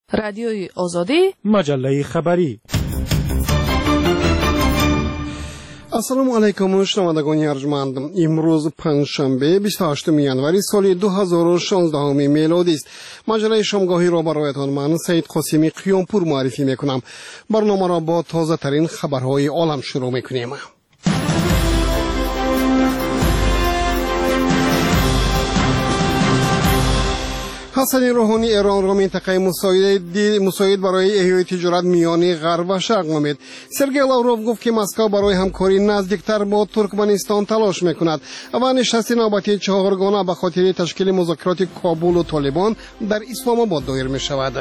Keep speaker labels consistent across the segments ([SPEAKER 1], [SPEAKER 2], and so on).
[SPEAKER 1] رادیوی آزادی،
[SPEAKER 2] مجله خبری.
[SPEAKER 3] السلام علیکم شنوندگان ارجمند. امروز پنجشنبه 28 ینوری سال 2016 میلادی است. مجله شامگاهی را برایتان من سید قاسمی قیامپور معرفی میکنم. برنامه را با تازه ترین خبرهای عالم شروع میکنیم. حسن روحانی ایران را منطقه مساعد برای احیای تجارت میان غرب و شرق نامید. سرگئی لاوروف گفت که مسکو برای همکاری نزدیکتر با ترکمنستان تلاش میکند و نشست نوبتی چهارگانه به خاطر تشکیل مذاکرات کابل و طالبان در اسلام آباد دایر می شود.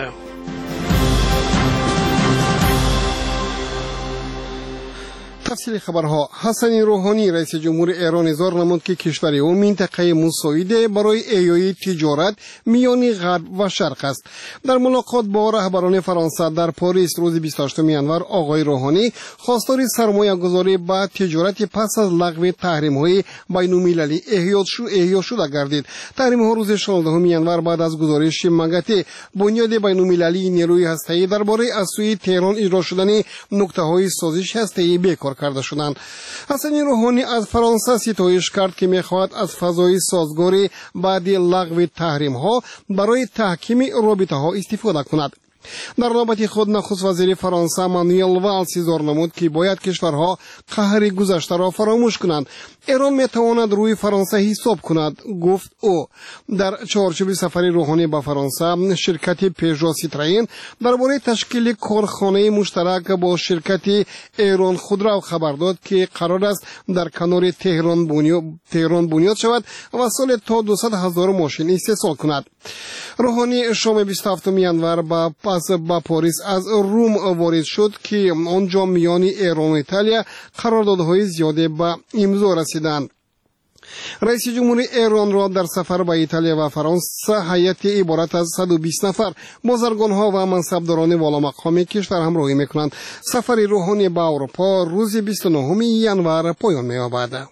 [SPEAKER 3] تفصیل خبرها. حسن روحانی رئیس جمهور ایران اظهار نمود که کشور او منطقه مساعد برای احیای تجارت میان غرب و شرق است. در ملاقات با رهبران فرانسه در پاریس روز 28 ینور آقای روحانی خواستار سرمایه گذاری به تجارت پس از لغو تحریم های بین المللی احیا شده گردید. تحریم ها روز 16 ینور بعد از گزارش مگاتی بنیاد بین المللی نیروی هسته‌ای درباره از سوی تهران اجرا شدن نکته های سازش هسته‌ای بیکار کرده شدند. حسن روحانی از فرانسه ستایش کرد که می‌خواهد از فضای سازگاری بعد لغو تحریم ها برای تحکیم رابطه ها استفاده کند. در نوبت خود نخست وزیر فرانسه مانوئل والس اظهار نمود که باید کشورها قهر گذشته را فراموش کنند. ایران میتواند روی فرانسه حساب کند، گفت او. در چارچوب سفر روحانی به فرانسه شرکت پژو سیترین درباره تشکیل کارخانه مشترک با شرکت ایران خودرو خبر داد که قرار است در کنار تهران بنیاد شود و سال تا 200,000 ماشین استحصال کند. روحانی شام 27 ینور با پاریس از روم وارد شد که آنجا میان ایران و ایتالیا قراردادهای زیاده به امضا رسیدند. رئیس جمهور ایران را در سفر به ایتالیا و فرانسه هیئت عبارت از 120 نفر بازرگان‌ها و منصبداران والامقام کشور همراهی می‌کنند. سفر روحانی به اروپا روز 29 ینور پایان می‌یابد.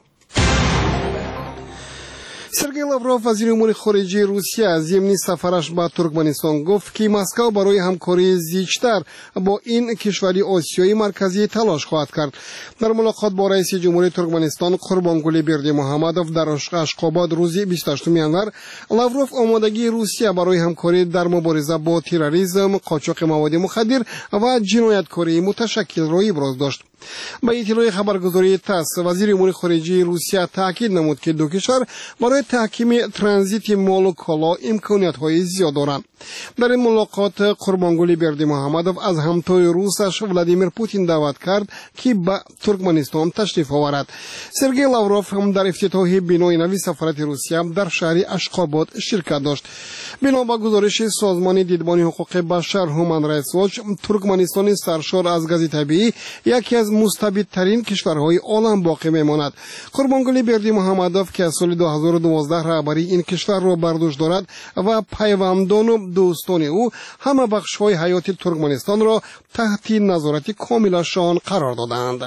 [SPEAKER 3] سرگئی لاوروف وزیر امور خارجه روسیه از ضمن سفرش به ترکمنستان گفت که مسکو برای همکاری زیادتر با این کشور آسیایی مرکزی تلاش خواهد کرد. در ملاقات با رئیس جمهوری ترکمنستان قربانگلی بردیمحمدوف در اشخاباد روز 28 ینور لاوروف آمادگی روسیه برای همکاری در مبارزه با تروریسم، قاچاق مواد مخدر و جنایتکاری متشکل را ابراز داشت. با اطلاع خبرگزاری تاس وزیر امور خارجه روسیه تاکید نمود که دو کشور برای تحکیم ترانزیت مال و کالا امکانیت‌های زیاد دارند. در این ملاقات قربانگلی بردیمحمدوف از همتای روسش ولادیمیر پوتین دعوت کرد که به ترکمنستان تشریف آورد. سرگئی لاوروف هم در افتتاح بنای نوی سفارت روسیه در شهر اشخاباد شرکت داشت. بنا به گزارش سازمان دیدبان حقوق بشر هومن رایتس واچ، ترکمنستان سرشار از گاز طبیعی یکی از مستبدترین کشورهای عالم باقی میماند. قربانگلی بردیمحمدوف که از سال 2012 رهبری این کشور را بر دوش دارد و پیوندان و دوستان او همه بخش‌های حیات ترکمنستان را تحت نظارت کاملشان قرار دادند.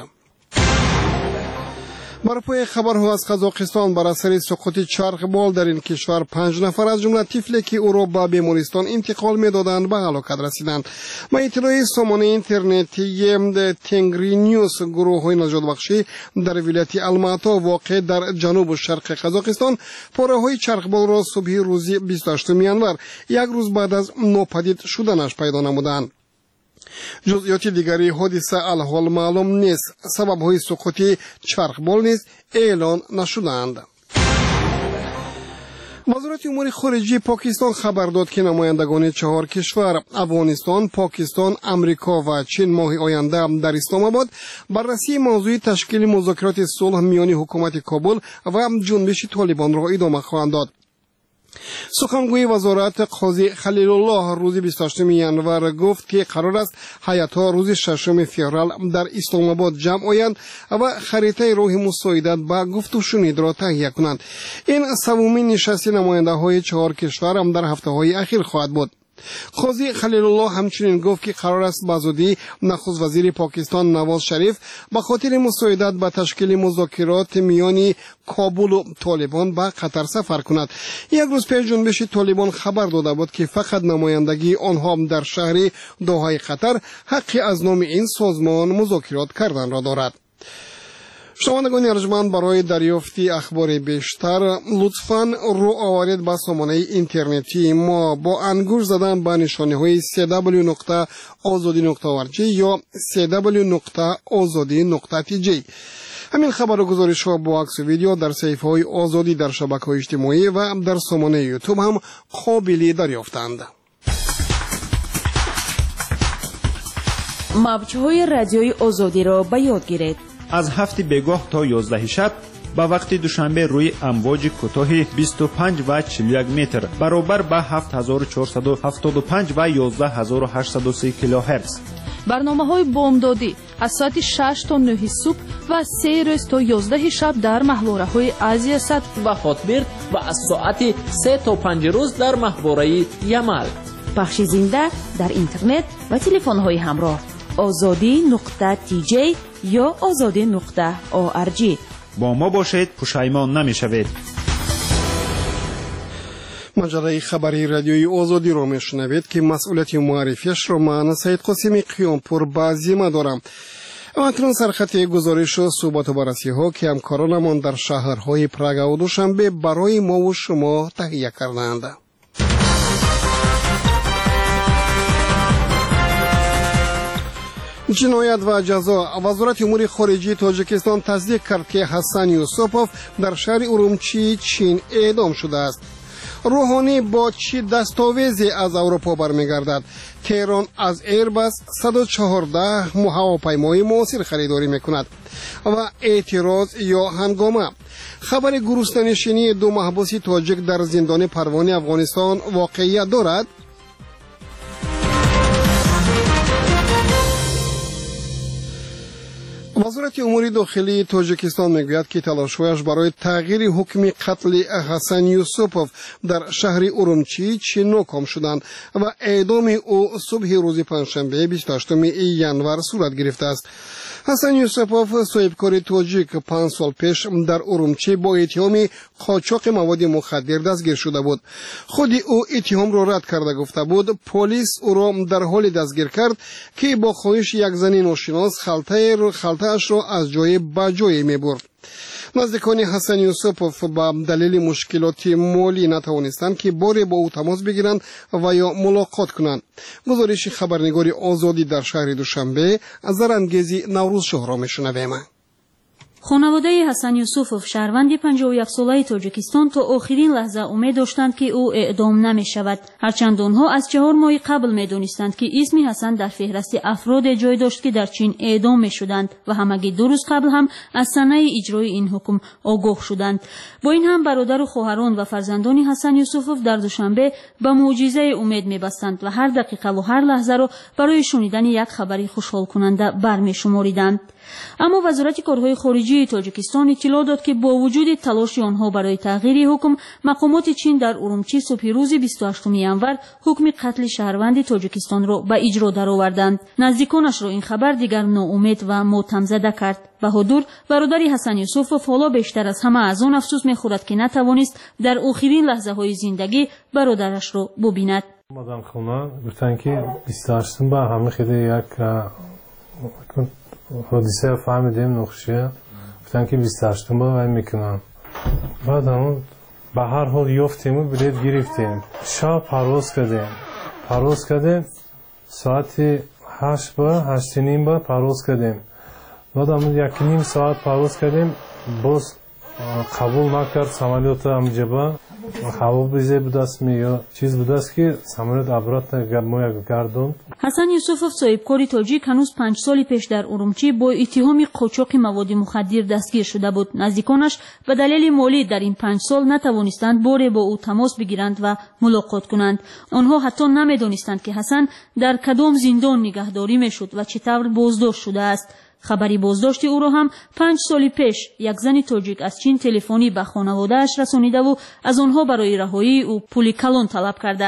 [SPEAKER 3] بر پای خبرها از قزاقستان بر اثر سقوط چرخ بال در این کشور 5 نفر از جمله طفلی که او را به بیمارستان انتقال می‌دادند به هلاکت رسیدند. با اطلاع سامانه اینترنتی تنگری نیوز، گروه‌های نجات بخشی در ولایت الماتا واقع در جنوب شرق قزاقستان پاره‌های چرخ بال را صبح روز 28 ینور یک روز بعد از ناپدید شدنش پیدا نمودند. جزئیات دیگری حادثه الحال معلوم نیست. سبب‌های سقوط چرخبال نیز اعلان نشدند. وزارت امور خارجه پاکستان خبر داد که نمایندگان 4 کشور افغانستان، پاکستان، امریکا و چین ماه آینده در اسلام آباد بررسی موضوع تشکیل مذاکرات صلح میان حکومت کابل و جنبش طالبان را ادامه خواهند داد. سخنگوی وزارت قاضی خلیل الله روز 28 ینور گفت که قرار است هیئت‌ها روز 6 فوریه در اسلام آباد جمع آیند و خریطه راه مساعدت با گفت و شنود را تهیه کنند. این سومین نشست نماینده‌های 4 کشور هم در هفته‌های اخیر خواهد بود. قاضی خلیل الله همچنین گفت که قرار است بزودی نخست وزیر پاکستان نواز شریف به خاطر مساعدت به تشکیل مذاکرات میان کابل و طالبان به قطر سفر کند. یک روز پیش جنبش طالبان خبر داده بود که فقط نمایندگی آنها در شهر دوحه قطر حقی از نام این سازمان مذاکرات کردن را دارد. شنوندگان ارجمند، برای دریافت اخبار بیشتر لطفاً رو آورید به سامانه اینترنتی ما با انگشت زدن به نشانه های www.azadi.org یا www.azadi.tj. همین خبر و گزارش ها با عکس و ویدیو در صفحه های آزادی در شبکه‌های اجتماعی و در سامانه یوتیوب هم قابل دریافتند.
[SPEAKER 1] موج‌های رادیوی آزادی را به یاد گیرید.
[SPEAKER 2] از 7 بگاه تا 11 شب با وقت دوشنبه روی امواج کوتاه 25 و 41 متر برابر با 7475 و 11803 کیلوهرتز.
[SPEAKER 4] برنامه‌های بامدادی از ساعت 6 تا 9 صبح و 3 روز تا 11 شب در محوره‌های آسیا سد
[SPEAKER 5] و خاطبرد و از ساعت 3 تا 5 روز در محوره یمل.
[SPEAKER 1] پخش زنده در اینترنت و تلفن‌های همراه azadi.tj یا azadi.org.
[SPEAKER 2] با ما باشید، پشیمان نمی‌شوید.
[SPEAKER 3] مجله خبری رادیوی آزادی را میشنوید که مسئولیت معرفیش را من سید قاسمی قیامپور به ذمه دارم. اکنون سرخط گزارش و صحبت و بررسی ها که همکارانمان در شهرهای پراگ و دوشنبه برای ما و شما تهیه کردند. جنایت و جزا. وزارت امور خارجه تاجیکستان تصدیق کرد که حسن یوسفوف در شهر ارومچی چین اعدام شده است. روحانی با چی دستاویزی از اروپا برمیگردد؟ تهران از ایربس 114 هواپیمای معاصر خریداری میکند. و اعتراض یا هنگامه. خبر گروسته‌نشینی 2 محبوس تاجیک در زندان پروانه افغانستان واقعیت دارد؟ وزارت امور داخلی تاجیکستان میگوید که تلاش‌هایش برای تغییر حکم قتل حسن یوسفوف در شهر ارومچی چین ناکام شدند و اعدام او صبح روز پنجشنبه 28 ژانویه صورت گرفته است. حسن یوسفوف صاحبکار تاجیک 5 سال پیش در ارومچی با اتهام قاچاق مواد مخدر دستگیر شده بود. خود او اتهام را رد کرده گفته بود پلیس او را در حال دستگیر کرد که با خواهش یک زن ناشناس خلطه‌اش را از جای به جای می‌برد. نزدیکان حسن یوسفوف به دلیل مشکلات مالی نتوانستند که باری با او تماس بگیرند و یا ملاقات کنند. گزارش خبرنگار آزادی در شهر دوشنبه از زرانگیزی نوروز شاه را میشنویم.
[SPEAKER 6] خانواده حسن یوسفوف شهروند 51 ساله تاجیکستان تا آخرین لحظه امید داشتند که او اعدام نمی شود. هرچند آنها از 4 ماه قبل می دانستند که اسم حسن در فهرست افراد جای داشت که در چین اعدام می شدند و همگی 2 روز قبل هم از صحنه اجرای این حکم آگاه شدند. با این هم برادر و خواهران و فرزندان حسن یوسفوف در دوشنبه به معجزه امید می بستند و هر دقیقه و هر لحظه را برای شنیدن یک خبری خوشحال کننده برمی شماریدند. اما وزارت کارهای خارجه تاجیکستان اطلاع داد که با وجود تلاش آنها برای تغییر حکم، مقامات چین در ارومچی صبح روز 28 ژانویه حکم قتل شهروند تاجیکستان را به اجرا درآوردند. نزدیکانش را این خبر دیگر ناامید و ماتم‌زده کرد. بهادر برادر حسن یوسفوف حالا بیشتر از همه از آن افسوس می‌خورد که نتوانست در آخرین لحظه‌های زندگی برادرش را ببیند.
[SPEAKER 7] مادام خونه گفتن که 28 با همه خیلی یک حادثه فهمیدیم نقشه گفتن که 28 با وای میکنن. بعد همون به هر حال یافتیم و بلیط گرفتیم. شب پرواز کردیم ساعت 8 با 8:30 با پرواز کردیم. بعد همون 1.5 ساعت پرواز کردیم باز قبول نکرد سمالیات امجبا هوا بیزه بود است یا چیز بود است که سمالیات عبرت گردوند.
[SPEAKER 6] حسن یوسفوف صاحبکار تاجیک هنوز 5 سال پیش در ارومچی با اتهام قاچاق مواد مخدر دستگیر شده بود. نزدیکانش به دلیل مالی در این 5 سال نتوانستند باری با او تماس بگیرند و ملاقات کنند. آنها حتی نمیدانستند که حسن در کدام زندان نگهداری میشد و چطور بازداشت شده است. خبری بازداشت او را هم 5 سال پیش یک زن تاجیک از چین تلفنی به خانواده‌اش رسانیده و از آنها برای رهایی او پول کلان طلب کرده است.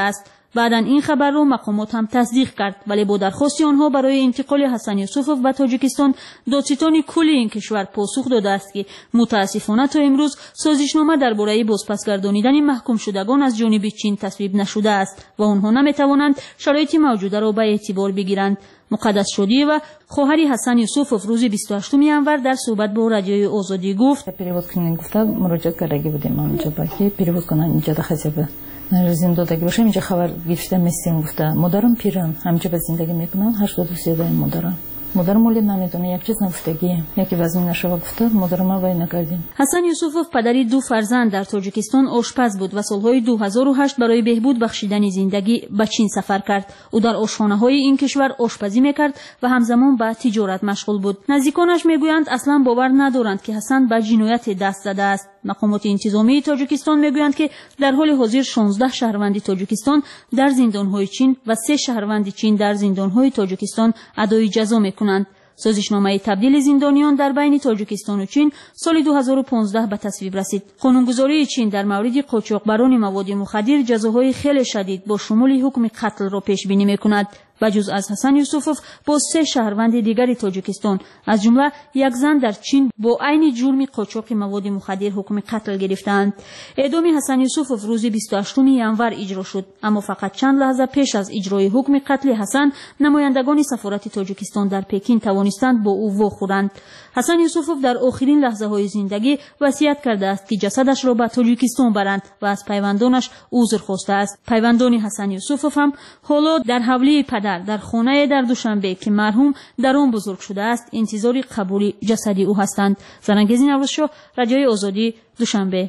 [SPEAKER 6] بعداً این خبر رو مقامات هم تصدیق کرد، ولی با درخواست آنها برای انتقال حسن یوسفوف به تاجیکستان دادستان کل این کشور پاسخ داده است که متاسفانه تا امروز سازشنامه درباره بازپسگردانیدن محکوم شدگان از جانب چین تصویب نشده است و آنها نمیتوانند شرایط موجوده را به اعتبار بگیرند. مقدس شدی و خواهر حسن یوسفوف روز 28 январ در صحبت با رادیوی آزادی گفت
[SPEAKER 8] перевод کننده گفته مراجعه کرده بودیم اونجا با که перевод کنن اینجا خزیبه زندگی باشم اینجا خبر گرفتم مثل گفته مادرم پیرم همینجا به زندگی میکنم 83 سالم مادرم ولی نمیدونه یک چیز نگفتگی یکی وزن نشوه گفته مادرم ما وای نکردیم.
[SPEAKER 6] حسن یوسفوف پدری دو فرزند در تاجیکستان آشپز بود و سالهای 2008 برای بهبود بخشیدن زندگی به چین سفر کرد. او در آشخانه‌های این کشور آشپزی میکرد و همزمان به تجارت مشغول بود. نزدیکانش میگویند اصلا باور ندارند که حسن به جنایت دست زده است. مقامات انتظامی تاجیکستان میگویند که در حال حاضر 16 شهروند تاجیکستان در زندان‌های چین و 3 شهروند چین در زندان‌های تاجیکستان ادای جزا میکنند. سازشنامه تبدیل زندانیان در بین تاجیکستان و چین سال 2015 به تصویب رسید. قانونگذاری چین در مورد قاچاقبران مواد مخدر جزاهای خیلی شدید با شمول حکم قتل را پیش بینی میکند. بجز از حسن یوسفوف با 3 شهروند دیگر تاجیکستان از جمله یک زن در چین با عین جرم قاچاق مواد مخدر حکم قتل گرفتند. اعدام حسن یوسفوف روز 28 январ اجرا شد، اما فقط چند لحظه پیش از اجرای حکم قتل حسن نمایندگان سفارت تاجیکستان در پکین توانستند با او واخورند. حسن یوسفوف در آخرین لحظه‌های زندگی وصیت کرده است که جسدش را به تاجیکستان برند و از پیوندانش عذر خواسته است. پیوندان حسن یوسفوف هم حالا در حولی پدر در خانه در دوشنبه که مرحوم در آن بزرگ شده است انتظار قبول جسد او هستند. زرنگزی نوروزشاه، رادیوی آزادی، دوشنبه.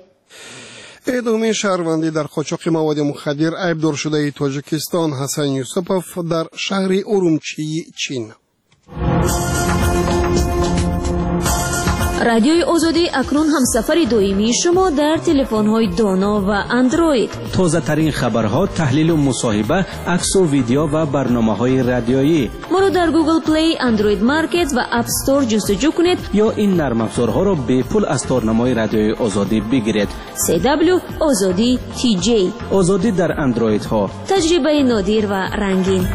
[SPEAKER 3] اعدام شهروندی در قاچاق مواد مخدر عیبدار شده تاجیکستان حسن یوسفوف در شهر ارومچی، چین.
[SPEAKER 9] رادیوی آزادی اکنون همسفر دائمی شما در تلفن‌های دانا و اندروید.
[SPEAKER 10] تازه ترین خبرها، تحلیل و مصاحبه، عکس و ویدیو و برنامه‌های رادیویی.
[SPEAKER 9] ما را در گوگل پلی، اندروید مارکت و اپ استور جستجو کنید
[SPEAKER 10] یا این نرم افزارها را به پول از تارنمای رادیوی آزادی بگیرید.
[SPEAKER 9] CW آزادی TJ.
[SPEAKER 10] آزادی در اندروید ها.
[SPEAKER 9] تجربه نادر و رنگین.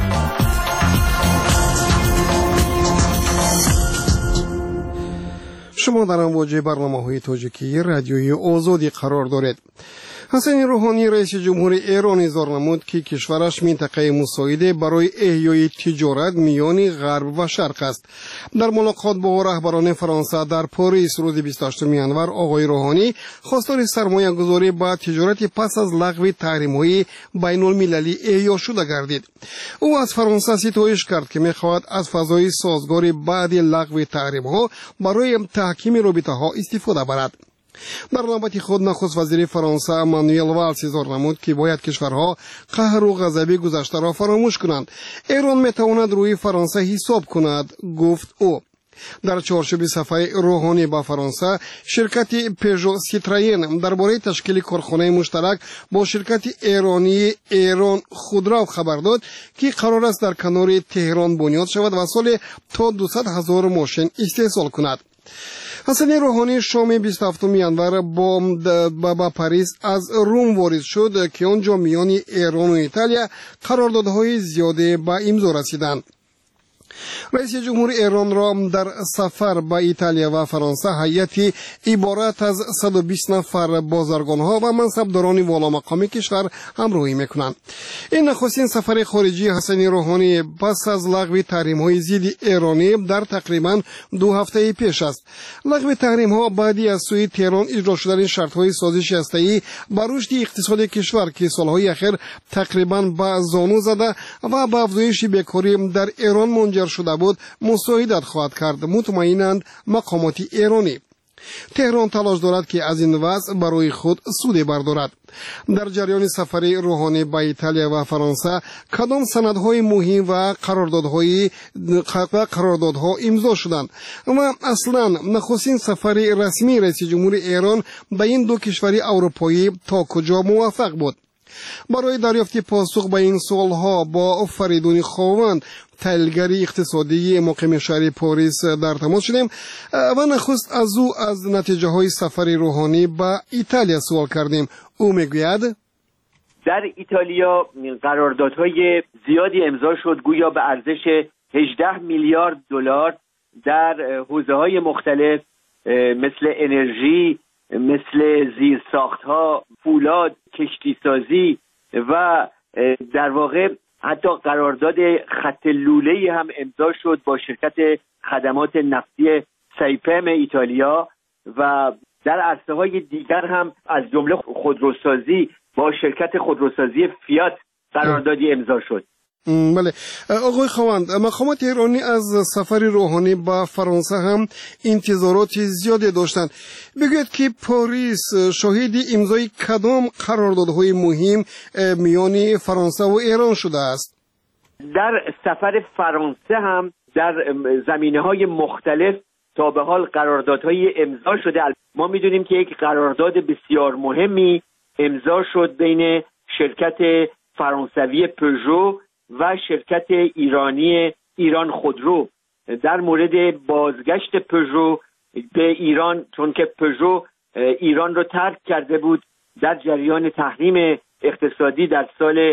[SPEAKER 3] شما در امواج برنامه‌های تاجیکی رادیوی آزادی قرار دارید. حسن روحانی رئیس جمهور ایران اظهار نمود که کشورش منطقه مساعده برای احیای تجارت میان غرب و شرق است. در ملاقات با رهبران فرانسه در پاریس روز 28 январ آقای روحانی خواستار سرمایه گذاری با تجارت پس از لغو تحریم‌های بین المللی احیا شده گردید. او از فرانسه ستایش کرد که می‌خواهد از فضای سازگار بعد لغو تحریم‌ها برای تحکیم رابطه‌ها استفاده برد. در نوبت خود نخست وزیر فرانسه مانوئل والس اظهار نمود که باید کشورها قهر و غضب گذشته را فراموش کنند. ایران میتواند روی فرانسه حساب کند، گفت او. در چارچوب سفر روحانی با فرانسه، شرکت پژو سیتراین درباره تشکیل کارخانه مشترک با شرکت ایرانی ایران خودرو خبر داد که قرار است در کنار تهران بنیاد شود و سال تا 200,000 ماشین استحصال کند. حسن روحانی شام 27 январ با پاریس از روم وارد شد که آنجا میان ایران و ایتالیا قراردادهای زیاده به امضا رسیدند. رئیس جمهور ایران را در سفر به ایتالیا و فرانسه هیئتی عبارت از 120 نفر بازرگان‌ها و منصبداران والامقام کشور همراهی می‌کنند. این نخستین سفر خارجی حسن روحانی پس از لغو تحریم‌های ضد ایرانی در تقریباً 2 هفته پیش است. لغو تحریم‌ها بعدی از سوی تهران اجرا شدن شرط‌های سازش هسته‌ای بر رشد اقتصادی کشور که سال‌های اخیر تقریباً به زانو زده و به افزایش بیکاری در ایران منجر شده بود مساعدت خواهد کرد، مطمئنند مقامات ایرانی. تهران تلاش دارد که از این وضع برای خود سود بردارد. در جریان سفر روحانی به ایتالیا و فرانسه کدام سندهای مهم و قراردادها امضا شدند و اصلا نخستین سفر رسمی رئیس جمهور ایران به این دو کشور اروپایی تا کجا موفق بود؟ برای دریافت پاسخ به این سوالها با فریدون خواوند، تحلیلگر اقتصادی مقیم شهر پاریس در تماس شدیم و نخست از او از نتیجه های سفر روحانی به ایتالیا سوال کردیم. او میگوید
[SPEAKER 11] در ایتالیا قراردادهای زیادی امضا شد، گویا به ارزش 18 میلیارد دلار در حوزه‌های مختلف مثل انرژی، مثل زیرساخت‌ها، فولاد، کشتیسازی و در واقع حتی قرارداد خط لوله‌ای هم امضا شد با شرکت خدمات نفتی سایپم ایتالیا و در عرصه‌های دیگر هم از جمله خودروسازی با شرکت خودروسازی فیات قراردادی امضا شد.
[SPEAKER 3] بله آقای خواند، مقامات ایرانی از سفر روحانی به فرانسه هم انتظارات زیادی داشتند. بگوید که پاریس شاهد امضای کدام قراردادهای مهم میان فرانسه و ایران شده است؟
[SPEAKER 11] در سفر فرانسه هم در زمینه‌های مختلف تا به حال قراردادهای امضا شده. ما می‌دونیم که یک قرارداد بسیار مهمی امضا شد بین شرکت فرانسوی پژو و شرکت ایرانی ایران خودرو در مورد بازگشت پژو به ایران، چون که پژو ایران رو ترک کرده بود در جریان تحریم اقتصادی در سال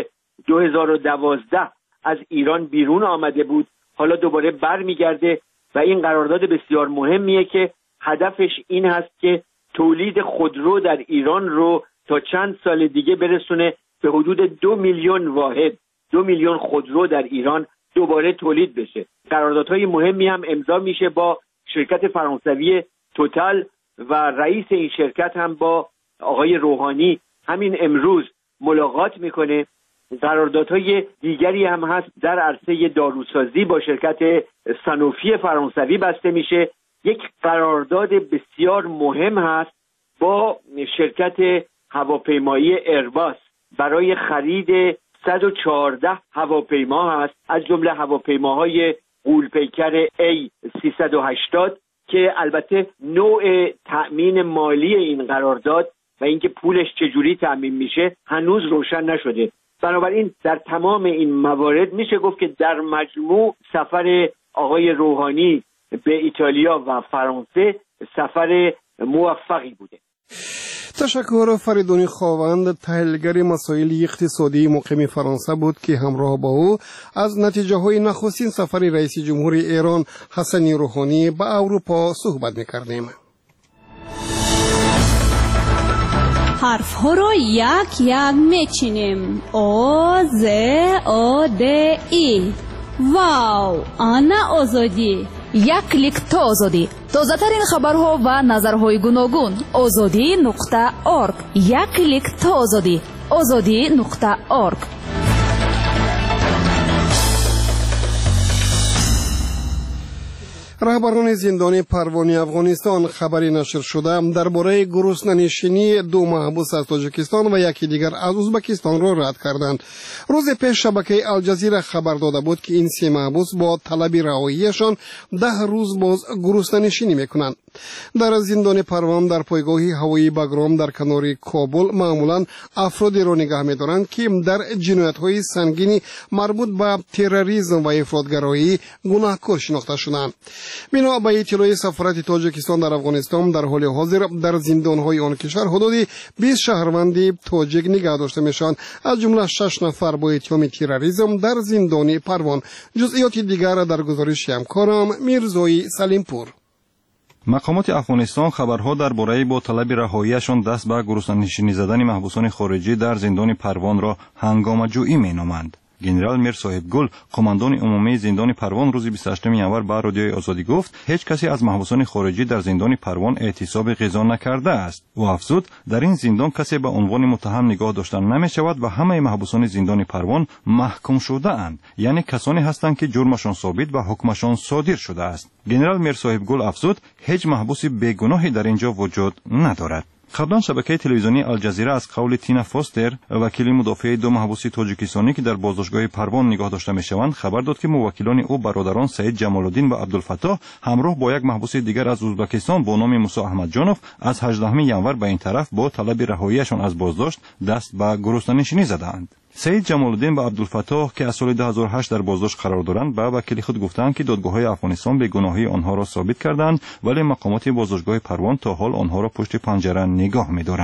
[SPEAKER 11] 2012 از ایران بیرون آمده بود، حالا دوباره برمیگرده و این قرارداد بسیار مهمیه که هدفش این هست که تولید خودرو در ایران رو تا چند سال دیگه برسونه به حدود 2 میلیون واحد، 2 میلیون خودرو در ایران دوباره تولید بشه. قراردادهای مهمی هم امضا میشه با شرکت فرانسوی توتال و رئیس این شرکت هم با آقای روحانی همین امروز ملاقات میکنه. قراردادهای دیگری هم هست در عرصه داروسازی با شرکت سانوفی فرانسوی بسته میشه. یک قرارداد بسیار مهم هست با شرکت هواپیمایی ایرباس برای خرید 114 هواپیما هست، از جمله هواپیماهای غول‌پیکر A380 که البته نوع تأمین مالی این قرارداد و اینکه پولش چجوری تأمین میشه هنوز روشن نشده. بنابراین در تمام این موارد میشه گفت که در مجموع سفر آقای روحانی به ایتالیا و فرانسه سفر موفقی بوده.
[SPEAKER 3] تشکر. فریدون خواند، تحلیلگر مسائل اقتصادی مقیم فرانسه بود که همراه با او از نتیجه های نخستین سفر رئیس جمهوری ایران حسن روحانی به اروپا صحبت می‌کردیم.
[SPEAKER 6] حرف ها رو یک یک میچینیم. او ز او د ای. واو، آنا آزادی.
[SPEAKER 4] یک کلیک تا آزادی. تازه ترین خبرها و نظرهای گوناگون.
[SPEAKER 6] azadi.org.
[SPEAKER 4] یک کلیک تا آزادی. azadi.org.
[SPEAKER 3] رهبران زندان پروانه افغانستان خبری نشر شده درباره گرسنه‌نشینی 2 محبوس از تاجیکستان و یکی دیگر از ازبکستان را رد کردند. روز پیش شبکه الجزیره خبر داده بود که این 3 محبوس با طلب رهاییشان 10 روز باز گرسنه‌نشینی میکنند. در زندان پروان در پایگاه هوایی بگرام در کنار کابل معمولا افرادی را نگه می‌دارند که در جنایت‌های سنگینی مربوط به تروریسم و افراطگرایی گناهکار شناخته شدند. بنا به اطلاع سفارت تاجیکستان در افغانستان در حال حاضر در زندان‌های آن کشور حدود 20 شهروند تاجیک نگه داشته میشوند، از جمله 6 نفر با اتهام تروریسم در زندان پروان. جزئیات دیگر در گزارش همکارم میرزایی سلیمپور.
[SPEAKER 12] مقامات افغانستان خبرها درباره با طلب رهاییشان دست به گرسنه‌نشینی زدن محبوسان خارجی در زندان پروان را هنگامه‌جویی مینامند. گنرال میر صاحب گل، قماندان عمومی زندان پروان، روز 28 ینور به رادیوی آزادی گفت هیچ کسی از محبوسان خارجی در زندان پروان اعتصاب غذا نکرده است. او افزود در این زندان کسی به عنوان متهم نگاه داشته نمی شود و همه محبوسان زندان پروان محکوم شده اند، یعنی کسانی هستند که جرمشان ثابت و حکمشان صادر شده است. گنرال میر صاحب گل افزود هیچ محبوس بیگناهی در اینجا وجود ندارد. قبلا شبکه تلویزیونی الجزیره از قول تینا فاستر، وکیل مدافع 2 محبوس تاجیکستانی که در بازداشتگاه پروان نگاه داشته میشوند، خبر داد که موکلان او برادران سعید جمال‌الدین و عبدالفتاح همراه با یک محبوس دیگر از ازبکستان با نام موسی احمدجانوف از 18 ینور به این طرف با طلب رهاییشان از بازداشت دست به گرسنه‌نشینی زدند. سعید جمال‌الدین و عبدالفتاح که از سال 2008 در بازداشت قرار دارند به وکیل خود گفتند که دادگاه‌های افغانستان بیگناهی آنها را ثابت کردند، ولی مقامات بازداشتگاه پروان تا حال آنها را پشت پنجره نگاه می‌دارند.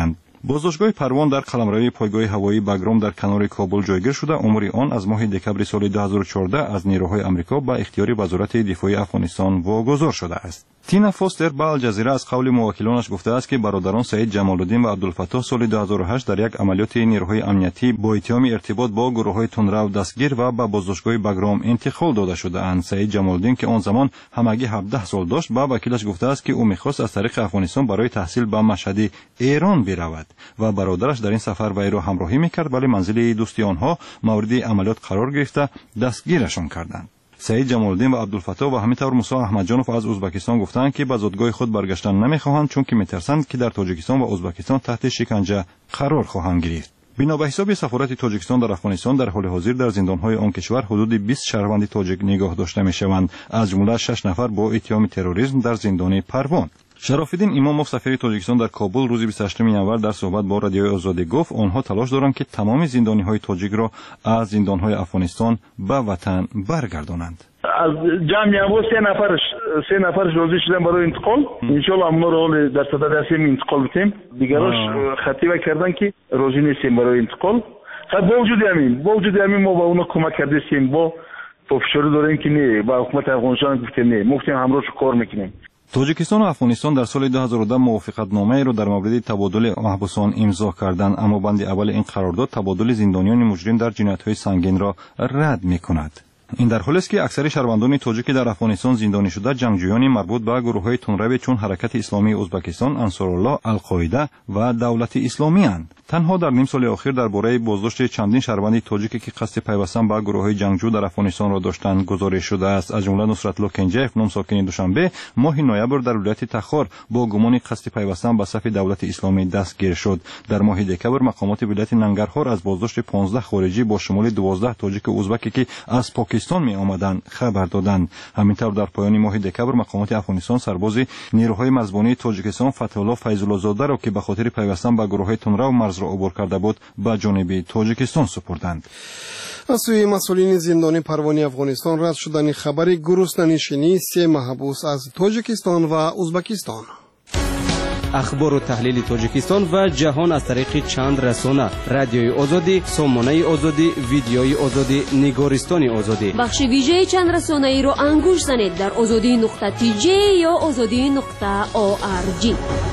[SPEAKER 12] بازداشتگاه پروان در قلمروی پایگاه هوایی بگرام در کنار کابل جایگیر شده. امور آن از ماه دکبر سال 2014 از نیروهای آمریکا به اختیار وزارت دفاع افغانستان واگذار شده است. تینا فوستر به الجزیره از قول موکلانش گفته است که برادران سعید جمال‌الدین و عبدالفتاح سال 2008 در یک عملیات نیروهای امنیتی با اتهام ارتباط با گروه‌های تندرو دستگیر و به بازداشتگاه بگرام انتقال داده شده‌اند. سعید جمال‌الدین که آن زمان همگی 17 سال داشت، با وکیلش گفته است که او می‌خواست از طریق افغانستان برای تحصیل به مشهد ایران برود و برادرش در این سفر وی را همراهی می‌کرد، ولی منزل دوستی آنها مورد عملیات قرار گرفته دستگیرشان کردند. سعید جمال‌الدین و عبدالفتاح و همینطور موسی احمدجانوف از ازبکستان گفتند که به زادگاه خود برگشتن نمی‌خواهند، چون که می‌ترسند که در تاجیکستان و ازبکستان تحت شکنجه قرار خواهند گرفت. بنا به حساب سفارت تاجیکستان در افغانستان در حال حاضر در زندان‌های آن کشور حدود 20 شهروند تاجیک نگاه داشته می‌شوند، از جمله 6 نفر با اتهام تروریسم در زندان پروان. شراف‌الدین اماموف سفیر تاجیکستان در کابل روز 28 ینور در صحبت با رادیوی آزادی گفت آنها تلاش دارند که تمام زندانی‌های تاجیک را از زندان‌های افغانستان به وطن برگردانند.
[SPEAKER 13] از جمعی ابو سه نفرش راضی شدن برای انتقال. انشالله امنا رو در صدد هستیم انتقال بتیم. دیگراش خطیبه کردن که راضی نیستیم برای انتقال. با وجود همین ما با اونا کمک کردیم، با فشار داریم که نه، با حکومت افغانستان گفتیم نه، ما گفتیم همراهش کار میکنیم.
[SPEAKER 12] تاجیکستان و افغانستان در سال 2010 موافقتنامه را در مورد تبادل محبوسان امضا کردند، اما بند اول این قرارداد تبادل زندانیان مجرم در جنایت‌های سنگین را رد می‌کند. این در حالی است که اکثر شهروندان تاجیک در افغانستان زندانی شده جنگجویان مربوط به گروه‌های تندرو چون حرکت اسلامی ازبکستان، انصارالله، القاعده و دولت اسلامی اند. تنها در نیم سال اخیر درباره بازداشت چندین شهروند تاجیکی که قصد پیوستن به گروه‌های جنگجو در افغانستان را داشتند گزارش شده است. از جمله نصرت‌الله کنجیف، نام ساکن دوشنبه، ماه نوامبر در ولایت تخار با گمان قصد پیوستن به صف دولت اسلامی دستگیر شد. در ماه دکبر مقامات ولایت ننگرهار از بازداشت 15 خارجی با شمول 12 تاجیک ازبکی که از پاکستان می آمدند خبر دادند. همینطور در پایان ماه دکبر مقامات افغانستان سرباز نیروهای مرزبانی تاجیکستان فتح‌الله فیض‌الله زاده را که به خاطر پیوستن به گروه‌های تندرو مرز را عبور کرده بود به جانب تاجیکستان سپردند.
[SPEAKER 3] از سوی مسئولین زندان پروانی افغانستان رد شدن خبر گرسنه‌نشینی 3 محبوس از تاجیکستان و ازبکستان.
[SPEAKER 10] اخبار و تحلیل تاجیکستان و جهان از طریق چند رسانه: رادیوی آزادی، سامانه آزادی، ویدیوی آزادی، نگارستان آزادی.
[SPEAKER 9] بخش ویژه چند رسانه ای را انگوش زنید در azadi.tj یا azadi.org.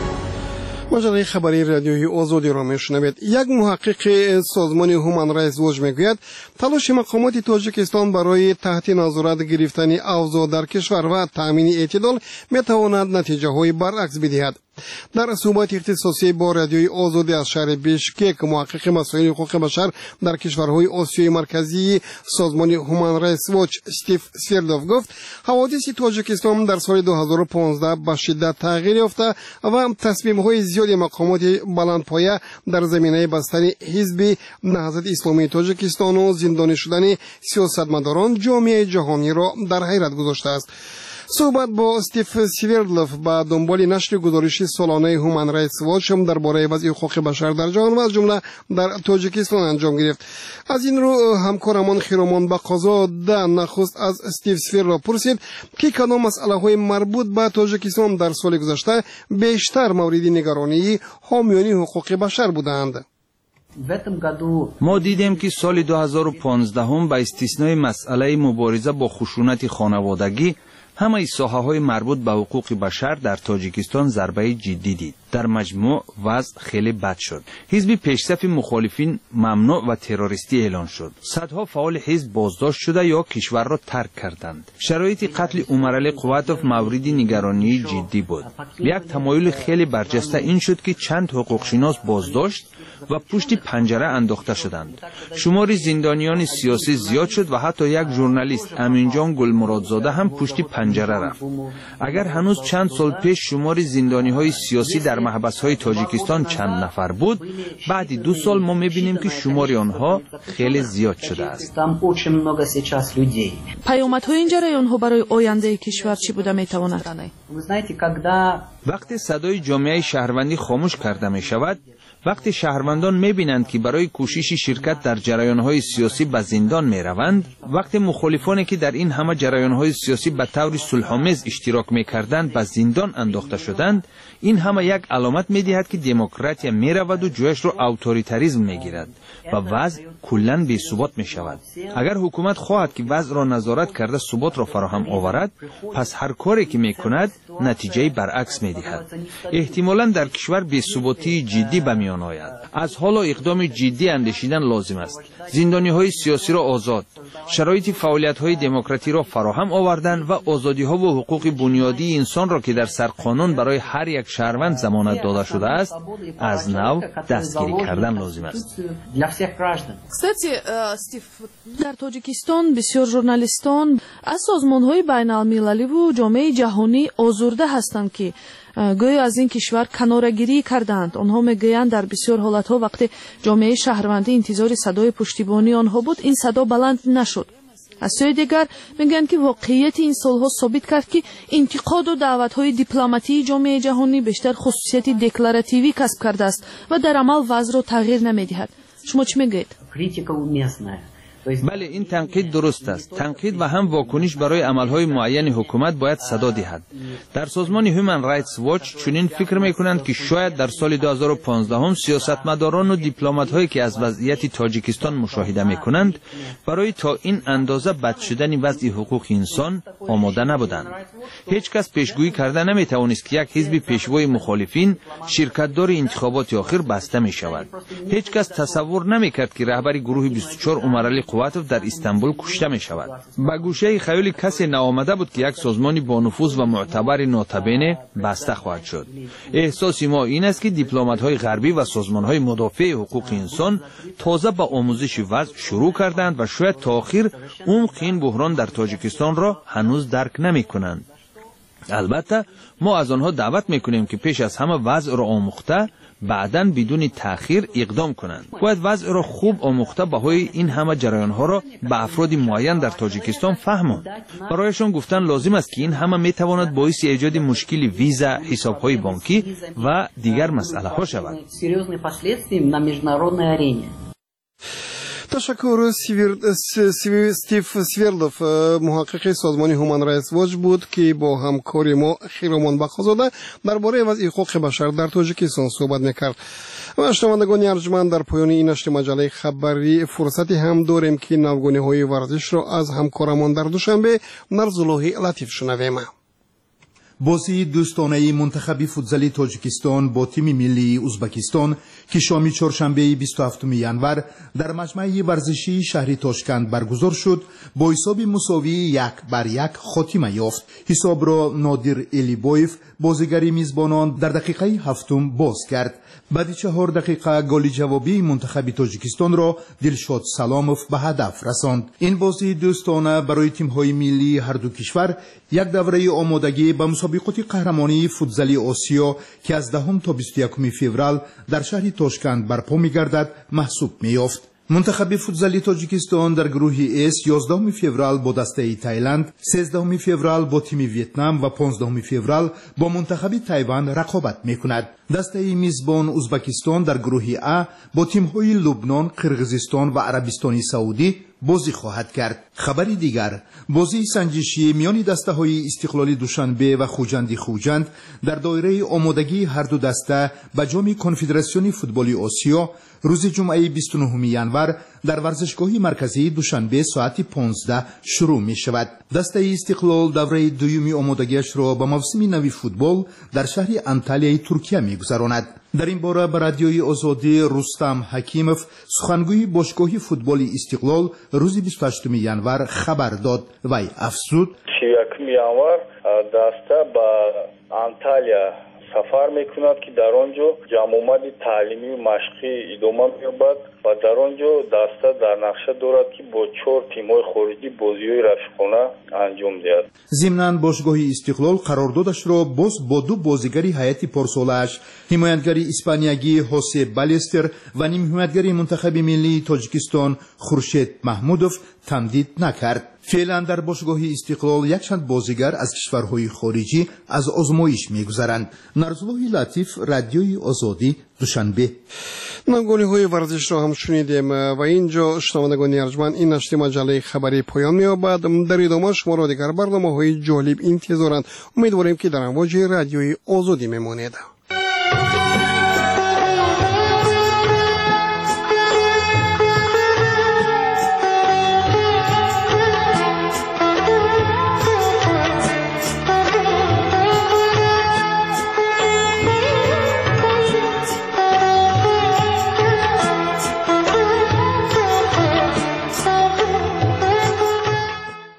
[SPEAKER 3] مجله خبری رادیوی آزادی را میشنوید. یک محقق سازمان هومن رایتس واچ میگوید تلاش مقامات تاجیکستان برای تحت نظارت گرفتن اوضاع در کشور و تامین اعتدال میتواند نتیجه های برعکس بدهد. در صحبت اختصاصی با رادیوی آزادی از شهر بیشکک، محقق مسائل حقوق بشر در کشورهای آسیای مرکزی سازمان هومن رایتس واچ استیو سویردلوف گفت حوادث تاجیکستان در سال 2015 به شدت تغییر یافته و تصمیم‌های زیادی مقامات بلندپایه در زمینه بستن حزب نهضت اسلامی تاجیکستان و زندانی شدن سیاستمداران جامعه جهانی را در حیرت گذاشته است. صحبت با استیو سویردلوف با دنبال نشر گزارش سالانه هومن رایتس واچ درباره وضع حقوق بشر در جهان و از جمله در تاجیکستان انجام گرفت. از این رو همکارمان خیرامان با قضا ده نخست از استیو سویردلوف پرسید که کدام مسئله‌های مربوط به تاجیکستان در سال گذشته بیشتر مورد نگرانی حامیان حقوق بشر بودند.
[SPEAKER 14] ما دیدیم که سال 2015 هم به استثنای مسئله مبارزه با خشونت خانوادگی همه ساحه‌های مربوط به حقوق بشر در تاجیکستان ضربه جدی دید. در مجموع وضع خیلی بد شد. حزب پیشصف مخالفین ممنوع و تروریستی اعلان شد. صدها فعال حزب بازداشت شده یا کشور را ترک کردند. شرایط قتل عمرعلی قواتوف مورد نگرانی جدی بود. یک تمایل خیلی برجسته این شد که چند حقوقشناس بازداشت و پشت پنجره انداخته شدند. شمار زندانیان سیاسی زیاد شد و حتی یک ژورنالیست امینجان گلمرادزاده هم پشت پنجره رفت. اگر هنوز چند سال پیش شمار زندانی‌های سیاسی در محبس‌های تاجیکستان چند نفر بود، بعد 2 سال ما می‌بینیم که شمار آنها خیلی زیاد شده است.
[SPEAKER 4] پیامدهای این جریان‌ها برای آینده کشور چی بوده می‌تواند؟
[SPEAKER 14] وقتی صدای جامعه شهروندی خاموش کرده می‌شود، وقتی شهروندان می‌بینند که برای کوشش شرکت در جریان‌های سیاسی به زندان می‌روند، وقتی مخالفانی که در این همه جریان‌های سیاسی به طور صلح‌آمیز اشتراک می‌کردند به زندان انداخته شدند، این همه یک علامت می‌دهد که دموکراسی می‌رود و جایش را اتوریتاریسم می‌گیرد و وضع کلاً بی‌ثبات می‌شود. اگر حکومت خواهد که وضع را نظارت کرده ثبات را فراهم آورد، پس هر کاری که می‌کند نتیجه برعکس می‌دهد. احتمالاً در کشور بی‌ثباتی جدی به میان آید. از حالا اقدام جدی اندیشیدن لازم است. زندانی‌های سیاسی را آزاد، شرایط فعالیت‌های دموکراتی را فراهم آوردن و آزادی‌ها و حقوق بنیادی انسان را که در سرقانون برای هر یک شهروند ضمانت داده شده است، از نو دستگیری کردن لازم است.
[SPEAKER 4] Кстати, Стив, در تاجیکستان بسیار ژورنالیستان از سازمان‌های بین‌المللی و جامعه جهانی آزرده هستند که گویا از این کشور کناره‌گیری کردند. آنها میگویند در بسیار حالت‌ها وقتی جامعه شهروندی انتظار صدای پشتیبانی آنها بود، این صدا بلند نشد. از سوی دیگر میگن که واقعیت این سالها ثابت کرد که انتقاد و دعوت‌های دیپلماتی جامعه جهانی بیشتر خصوصیت دکلاراتیوی کسب کرده است و در عمل وضع را تغییر نمی‌دهد. شما چی میگویید؟
[SPEAKER 14] بله، این تنقید درست است. تنقید و هم واکنش برای عملهای معین حکومت باید صدا دهد. در سازمان هیومن رایتس واچ چنین فکر میکنند که شاید در سال 2015 سیاستمداران و دیپلمات‌هایی که از وضعیت تاجیکستان مشاهده میکنند برای تا این اندازه بد شدن وضع حقوق انسان آماده نبودند. هیچ کس پیشگویی کرده نمیتوانست که یک حزب پیشوای مخالفین شرکت‌دار انتخابات آخر بسته می شود. هیچ کس تصور نمیکرد که رهبر گروه 24 عمر علی قواتوف در استانبول کشته می شود. به گوشه خیال کسی نآمده بود که یک سازمان با نفوذ و معتبر ناتبین بسته خواهد شد. احساس ما این است که دیپلمات‌های غربی و سازمان‌های مدافع حقوق انسان تازه با آموزش وضع شروع کردند و شاید تا آخر عمق این بحران در تاجیکستان را هنوز درک نمی‌کنند. البته ما از آنها دعوت میکنیم که پیش از همه وضع را آموخته بعداً بدون تأخیر اقدام کنند. باید وضع را خوب آموخته بهای این همه جریان‌ها را به افراد معین در تاجیکستان فهماند. برایشان گفتن لازم است که این همه میتواند باعث ایجاد مشکل ویزا، حساب‌های بانکی و دیگر مسئله‌ها شود.
[SPEAKER 3] تشکر. استیف سویردوف، محقق سازمان هیومن رایتس واچ بود که با همکار ما خیرمان بخزاده درباره وضع حقوق بشر در تاجیکستان صحبت میکرد. و شنوندگان ارجمند، در پایان این نشر مجله خبری فرصتی هم داریم که نوگانی‌های ورزش را از همکارمان در دوشنبه نرزالله لطیف شنویم.
[SPEAKER 15] بازی دوستانه منتخب فوتزالی تاجیکستان با تیم ملی ازبکستان که شام چهارشنبه 27 ینور در مجمع ورزشی شهر تاشکند برگزار شد با حساب مساوی 1-1 خاتمه یافت. حساب را نادر الیبویف بازیگر میزبانان در دقیقه 7 باز کرد. بعد 4 دقیقه گل جوابی منتخب تاجیکستان را دلشاد سلاموف به هدف رساند. این بازی دوستانه برای تیم‌های ملی هر دو کشور یک دوره آمادگی به مسابقات قهرمانی فوتزالی آسیا که از 10 تا 21 فوریه در شهر تاشکند برپا می‌گردد محسوب می‌یافت. منتخب فوتزالی تاجیکستان در گروه اس 11 فوریه با دسته تایلند، 13 فوریه با تیم ویتنام و 15 فوریه با منتخب تایوان رقابت می‌کند. دسته میزبان ازبکستان در گروه ا با تیم‌های لبنان، قرقیزستان و عربستان سعودی بازی خواهد کرد. خبری دیگر، بازی سنجشی میان دسته‌های استقلالی دوشنبه و خوجند در دایره آمادگی هر دو دسته به جام کنفدراسیون فوتبال آسیا روز جمعه 29 ینور در ورزشگاه مرکزی دوشنبه ساعت 15 شروع می شود. دسته استقلال دوره دومی آمادگیش را به موسم نوی فوتبال در شهر انتالیای ترکیه می گذراند. در این باره به رادیوی آزادی رستم حکیموف سخنگوی باشگاه فوتبال استقلال روز 28 ینور خبر داد. وی افزود
[SPEAKER 16] 31 ینور دسته به انتالیا سفر میکند که در آنجا جمع آمد تعلیمی و مشقی ادامه می‌یابد و در آنجا دسته در نقشه دارد که با 4 تیم‌های خارجی بازی‌های رفیقانه انجام دهد.
[SPEAKER 15] ضمناً باشگاه استقلال قراردادش را باز با دو بازیگری هیئت پارسالش، حمایتگری اسپانیایی حوسه بالستر و نیم حمایتگری منتخب ملی تاجیکستان خورشید محمودوف تمدید نکرد. فعلا در باشگاه استقلال یک چند بازیگر از کشورهای خارجی از آزمایش می‌گذرند. نرزالله لطیف، رادیوی آزادی، دوشنبه.
[SPEAKER 3] نگونی‌های ورزش را هم شنیدیم و اینجا شنوندگان ارجمند این نشر مجله خبری پایان می‌یابد. در ادامه شما را دیگر برنامه‌های جالب انتظارند. امیدواریم که در امواج رادیوی آزادی میمانید.